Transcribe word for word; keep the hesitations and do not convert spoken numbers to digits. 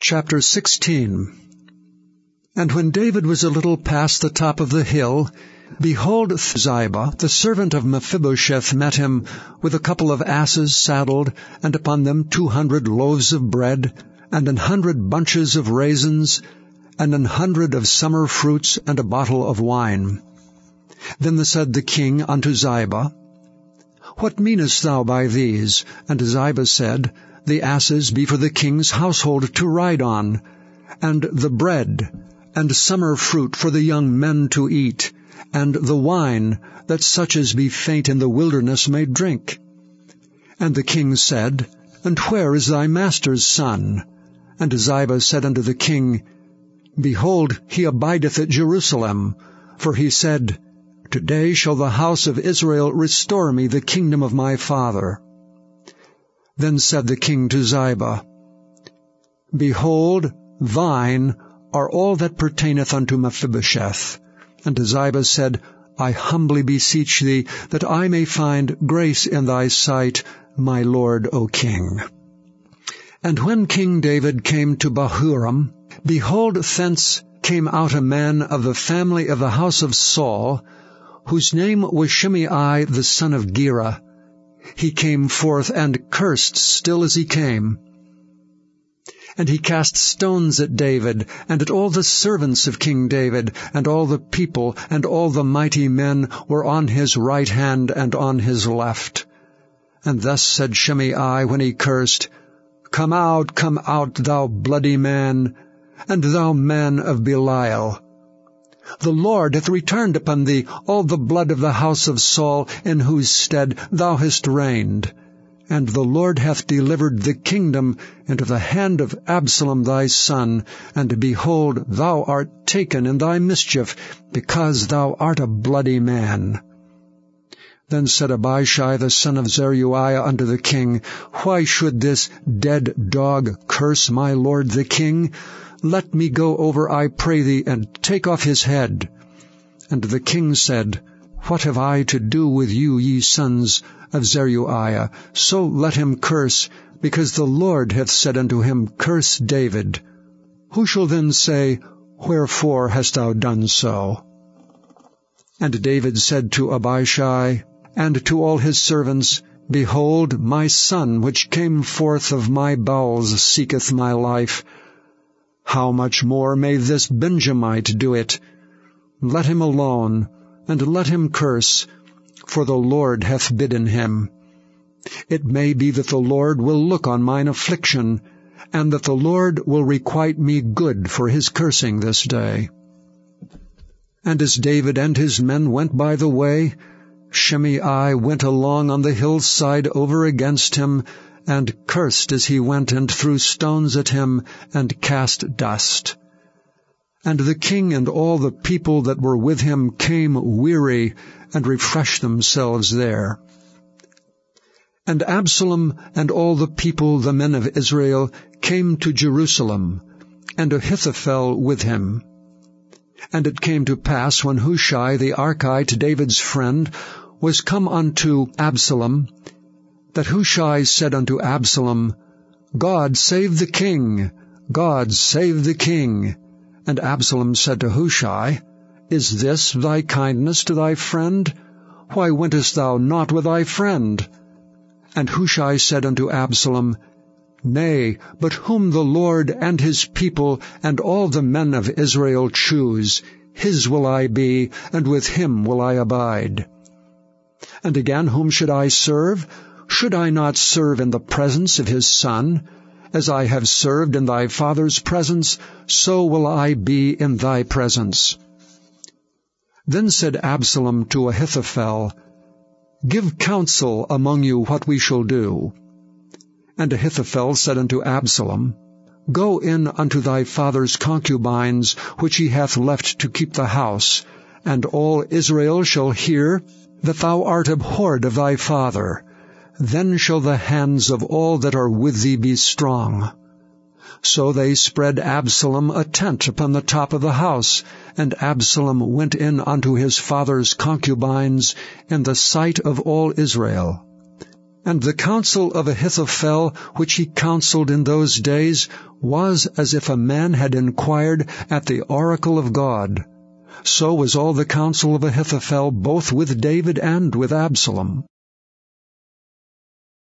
Chapter sixteen. And when David was a little past the top of the hill, behold, Ziba, the servant of Mephibosheth, met him, with a couple of asses saddled, and upon them two hundred loaves of bread, and an hundred bunches of raisins, and an hundred of summer fruits, and a bottle of wine. Then said the king unto Ziba, What meanest thou by these? And Ziba said, The asses be for the king's household to ride on, and the bread, and summer fruit for the young men to eat, and the wine, that such as be faint in the wilderness may drink. And the king said, And where is thy master's son? And Ziba said unto the king, Behold, he abideth at Jerusalem. For he said, Today shall the house of Israel restore me the kingdom of my father. Then said the king to Ziba, Behold, thine are all that pertaineth unto Mephibosheth. And Ziba said, I humbly beseech thee, that I may find grace in thy sight, my lord, O king. And when King David came to Bahurim, behold, thence came out a man of the family of the house of Saul, whose name was Shimei the son of Gera. He came forth and cursed still as he came. And he cast stones at David, and at all the servants of King David, and all the people, and all the mighty men were on his right hand and on his left. And thus said Shimei when he cursed, Come out, come out, thou bloody man, and thou man of Belial. The Lord hath returned upon thee all the blood of the house of Saul, in whose stead thou hast reigned. And the Lord hath delivered the kingdom into the hand of Absalom thy son, and behold, thou art taken in thy mischief, because thou art a bloody man. Then said Abishai the son of Zeruiah unto the king, Why should this dead dog curse my lord the king? Let me go over, I pray thee, and take off his head. And the king said, What have I to do with you, ye sons of Zeruiah? So let him curse, because the Lord hath said unto him, Curse David. Who shall then say, Wherefore hast thou done so? And David said to Abishai, and to all his servants, Behold, my son, which came forth of my bowels, seeketh my life. How much more may this Benjamite do it? Let him alone, and let him curse, for the Lord hath bidden him. It may be that the Lord will look on mine affliction, and that the Lord will requite me good for his cursing this day. And as David and his men went by the way, Shimei went along on the hillside over against him, and cursed as he went, and threw stones at him, and cast dust. And the king and all the people that were with him came weary, and refreshed themselves there. And Absalom and all the people, the men of Israel, came to Jerusalem, and Ahithophel with him. And it came to pass, when Hushai the Archite, David's friend, was come unto Absalom, that Hushai said unto Absalom, God save the king! God save the king! And Absalom said to Hushai, Is this thy kindness to thy friend? Why wentest thou not with thy friend? And Hushai said unto Absalom, Nay, but whom the Lord and his people and all the men of Israel choose, his will I be, and with him will I abide. And again, whom should I serve? Should I not serve in the presence of his son? As I have served in thy father's presence, so will I be in thy presence. Then said Absalom to Ahithophel, Give counsel among you what we shall do. And Ahithophel said unto Absalom, Go in unto thy father's concubines, which he hath left to keep the house, and all Israel shall hear that thou art abhorred of thy father. Then shall the hands of all that are with thee be strong. So they spread Absalom a tent upon the top of the house, and Absalom went in unto his father's concubines in the sight of all Israel. And the counsel of Ahithophel, which he counseled in those days, was as if a man had inquired at the oracle of God. So was all the counsel of Ahithophel both with David and with Absalom.